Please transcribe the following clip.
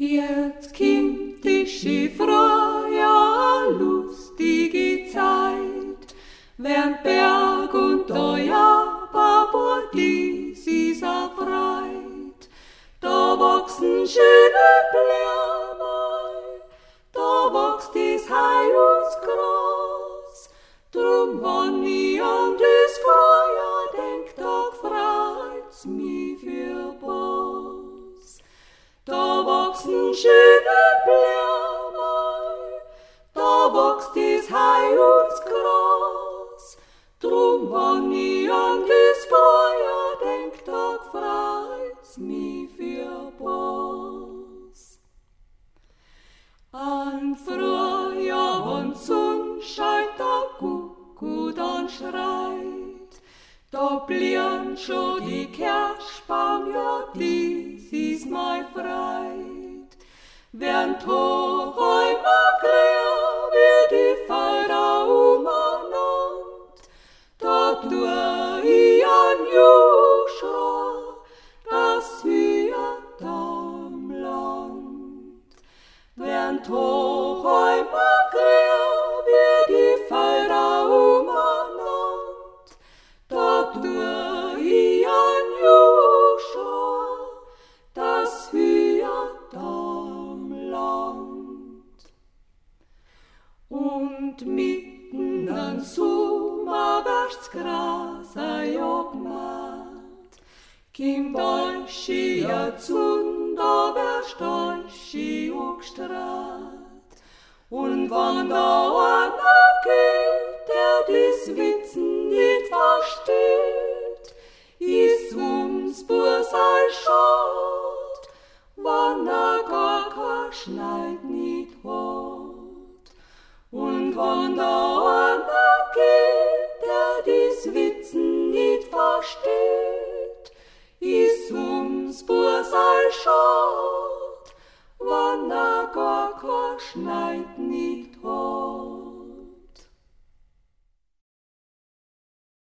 Jetzt kommt die freie, lustige Zeit, während Berg und Teuer, Papa, dies ist erfreut. Da wachsen schöne Blumen, da wächst das Heilsgras. Drum, wann ich an das Feuer denk, da freut's mich für was. Da wachsen schöne Blumen, da wächst das Heilsgras. Drum, wann ich an das Feuer denk, da freut's mich für was. An Frühjahr, wann Sonn scheint, der Kuckuck dann schreit, da blühen schon die Kirschbaum, ja, dies ist mein Freit. Während Hochheimer Krähe wird die Felder umeinander, da tu ich an Juschra, das hüert am Land. Während Hochheimer Krähe wird die Felder umeinander, da tu ich an Juschra, das hüert am Land. Und mitten an Sommer wärst's Gras ja gemacht, kommt euch ja zun, da wärst euch gestrahlt. Und wann da einer geht, der dies Witzen nicht versteht, ist ums Bursal schad, wann gar kein Schneid nicht hat. Und wann da einer geht, der dies Witzen nicht versteht, ist ums Bursal schad, wann gar kein Schneid nicht hat.